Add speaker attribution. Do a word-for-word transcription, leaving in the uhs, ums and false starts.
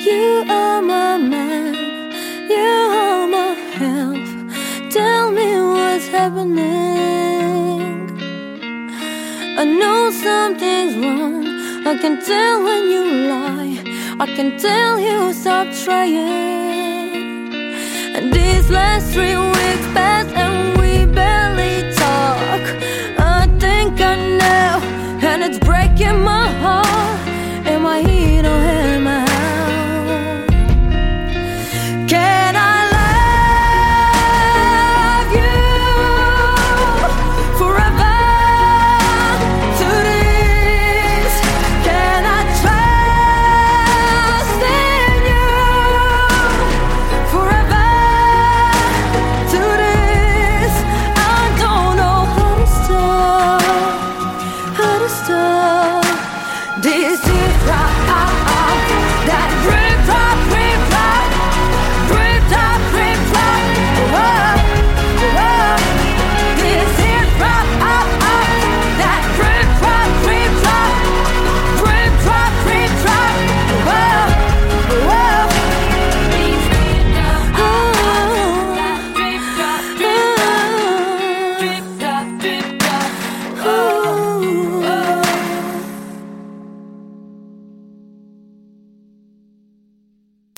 Speaker 1: You are my man, you are my health. Tell me what's happening. I know something's wrong, I can tell when you lie, I can tell you stop trying. And these last three weeks passed and we barely talk. I think I know, and it's breaking my heart.